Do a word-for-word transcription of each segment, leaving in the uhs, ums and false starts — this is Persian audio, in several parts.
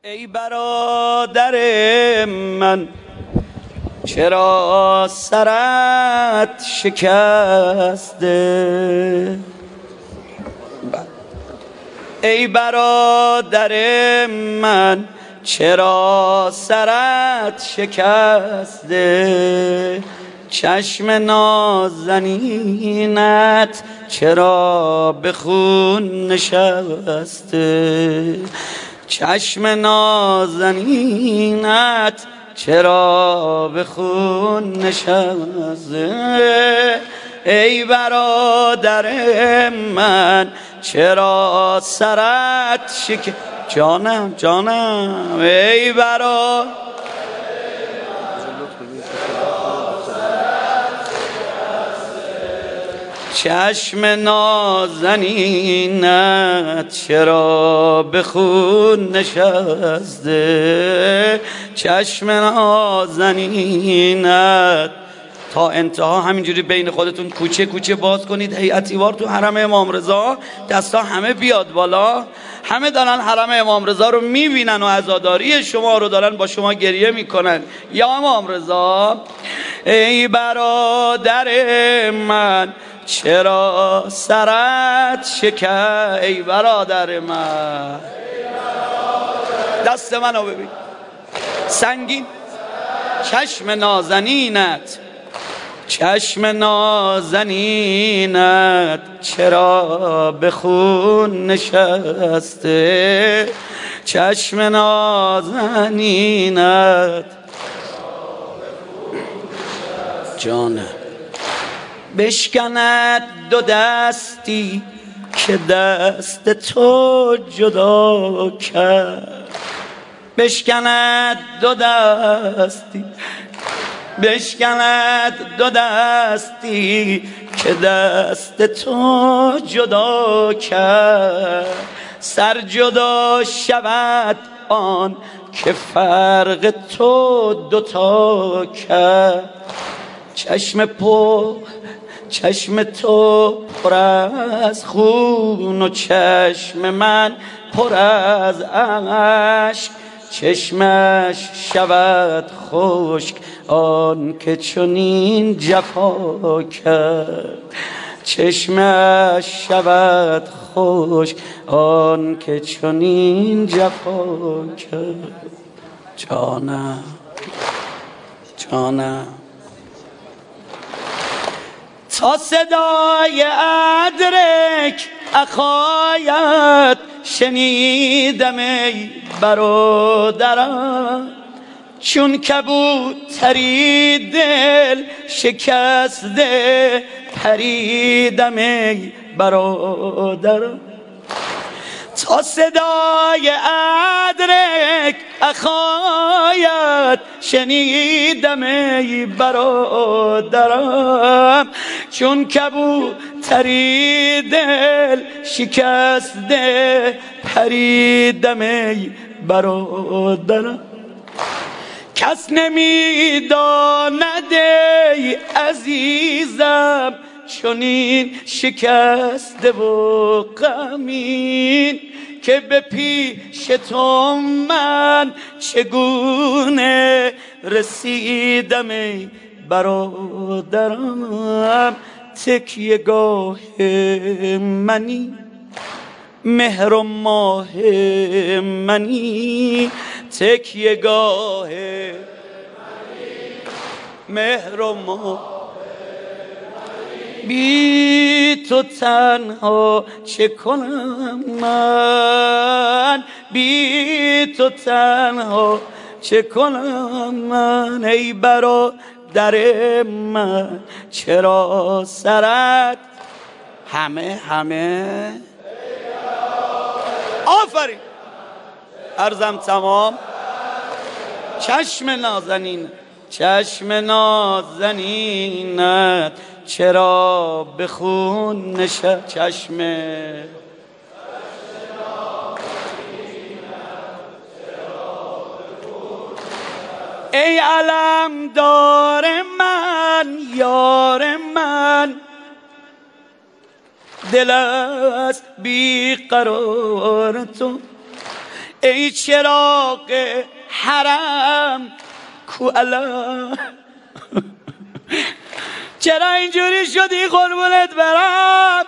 ای برادر من چرا سرت شکسته؟ ای برادر من چرا سرت شکسته؟ چشم نازنینت چرا به خون نشسته؟ چشم نازنینت چرا به خون نشسته؟ ای برادر من چرا سرت شک جانم جانم ای برادر چشم نازنینت چرا به خون نشسته؟ چشم نازنینت تا انتها همینجوری بین خودتون کوچه کوچه باز کنید. هیئتیوار تو حرم امام رضا دستا همه بیاد بالا، همه دارن حرم امام رضا رو میبینن و عزاداری شما رو دارن با شما گریه میکنن. یا امام رضا ای برادر من چرا سرت شکست؟ ای برادر من دست منو ببین سنگین. چشم نازنینت چشم نازنینت چرا به خون نشسته؟ چشم نازنینت جانم بشکند دو دستی که دست تو جدا کرد. بشکند دو دستی بشکند دو دستی که دست تو جدا کرد. سر جدا شود آن که فرق تو دوتا کرد. چشم پر چشم تو پر از خون و چشم من پر از اشک. چشمش شود خشک آن که چنین جفا کرد. چشمش شود خشک آن که چنین جفا کرد. جانم جانم تا صدای ادرک اخایت شنیدم ای برادرم، چون کبوتری دل شکسته پریدم ای برادرم. تا صدای ادرک اخایت شنیدم ای برادرم، چون کبوتری دل شکسته پریدم ای برادرم. کس نمیداند ای عزیزم چنین شکسته و غمین، که به پیش تو من چگونه رسیدم ای برادرم. تکیه گاه منی مهر و ماه منی، تکیه گاه مهر و ماه. بی تو تنها چه کنم من، بی تو تنها چه کنم من. ای برادر من چرا سرت همه همه آفرین عرضم تمام. چشم نازنین چشم نازنینت چرا به خون نشست؟ چشم ای علمدار من یار من، دل است بی قرار تو ای چراغ حرم کو علم چرا اینجوری شدی قربونت برم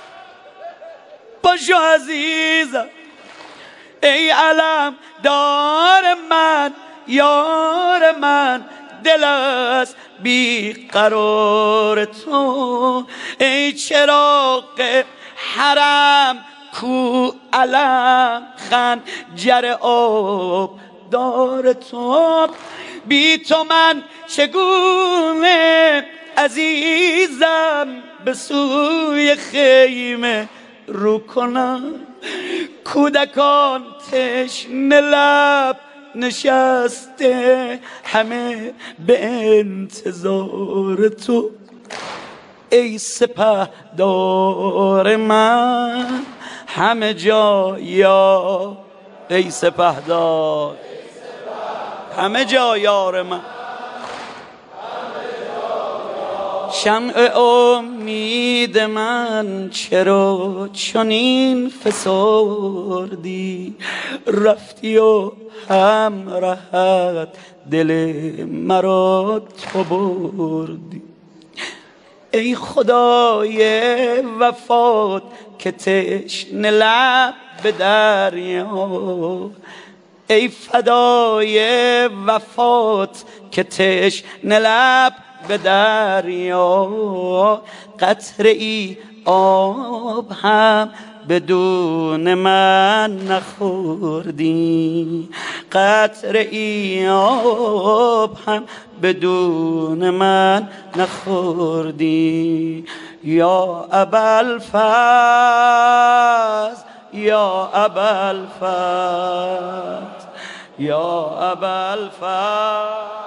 باشو عزیزم ای علم دار من یار من دل است بی قرار تو ای چراغ حرم کو علم خنجر آب دار تو بی تو من چگونه عزیزم به سوی خیمه رو کنم کودکان تشنه لب نشسته همه به انتظار تو ای سپهدار من همه جا یا ای سپهدار همه جا یار من شمع امید من چرا چنین فسردی رفتی و همراهت دل مرا تو بردی ای خدای وفات که تشنه لب به دریا ای فدای وفات که تشنه لب به دریا قطره ای آب هم بدون من نخوردی قطره ای آب هم بدون من نخوردی یا ابوالفضل یا ابوالفضل یا ابوالفضل